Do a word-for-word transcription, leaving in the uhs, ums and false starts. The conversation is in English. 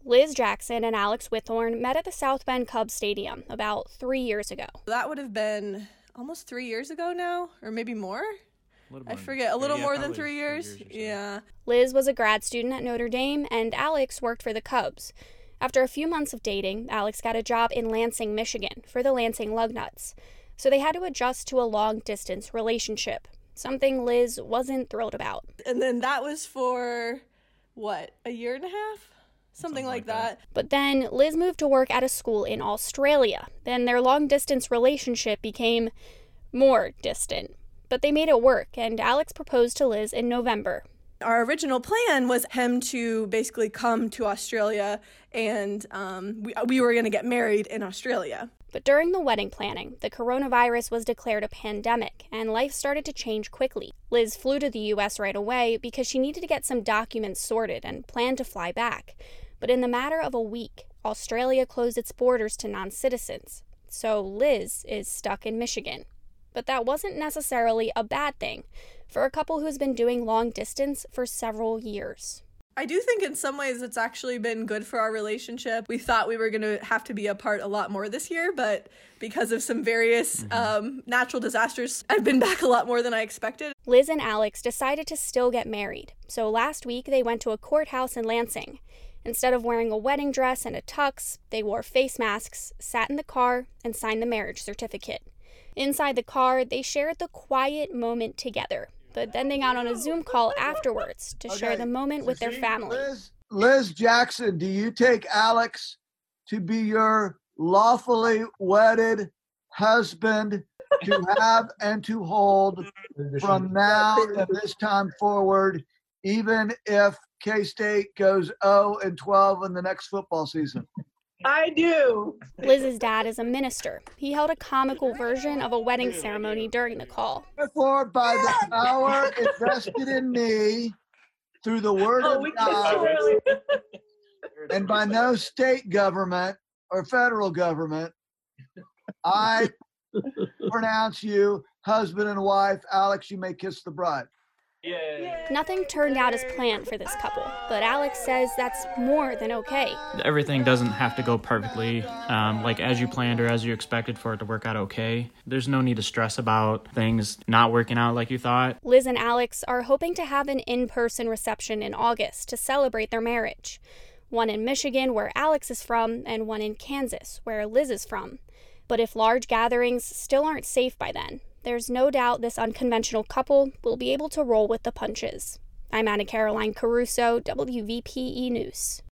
Liz Jackson and Alex Whithorn met at the South Bend Cubs Stadium about three years ago. That would have been almost three years ago now, or maybe more. I forget, a little yeah, more than three years. three years or so. Yeah. Liz was a grad student at Notre Dame, and Alex worked for the Cubs. After a few months of dating, Alex got a job in Lansing, Michigan, for the Lansing Lugnuts. So they had to adjust to a long-distance relationship, something Liz wasn't thrilled about. And then that was for, what, a year and a half? Something, Something like, like that. that. But then Liz moved to work at a school in Australia. Then their long-distance relationship became more distant. But they made it work, and Alex proposed to Liz in November. Our original plan was him to basically come to Australia, and um, we, we were going to get married in Australia. But during the wedding planning, the coronavirus was declared a pandemic, and life started to change quickly. Liz flew to the U S right away because she needed to get some documents sorted and planned to fly back. But in the matter of a week, Australia closed its borders to non-citizens. So Liz is stuck in Michigan. But that wasn't necessarily a bad thing for a couple who's been doing long distance for several years. I do think in some ways it's actually been good for our relationship. We thought we were going to have to be apart a lot more this year, but because of some various mm-hmm. um, natural disasters, I've been back a lot more than I expected. Liz and Alex decided to still get married. So last week they went to a courthouse in Lansing. Instead of wearing a wedding dress and a tux, they wore face masks, sat in the car, and signed the marriage certificate. Inside the car, they shared the quiet moment together, but then they got on a Zoom call afterwards to okay. share the moment with their family. Liz, Liz Jackson, do you take Alex to be your lawfully wedded husband to have and to hold from now and this time forward, even if K-State goes oh and twelve in the next football season? I do. Liz's dad is a minister. He held a comical version of a wedding ceremony during the call. Therefore, by the power invested in me through the word oh, of we God, and by no state government or federal government, I pronounce you husband and wife. Alex, you may kiss the bride. Yeah. Nothing turned out as planned for this couple, but Alex says that's more than okay. Everything doesn't have to go perfectly, um, like as you planned or as you expected for it to work out okay. There's no need to stress about things not working out like you thought. Liz and Alex are hoping to have an in-person reception in August to celebrate their marriage. One in Michigan, where Alex is from, and one in Kansas, where Liz is from. But if large gatherings still aren't safe by then, there's no doubt this unconventional couple will be able to roll with the punches. I'm Anna Caroline Caruso, W V P E News.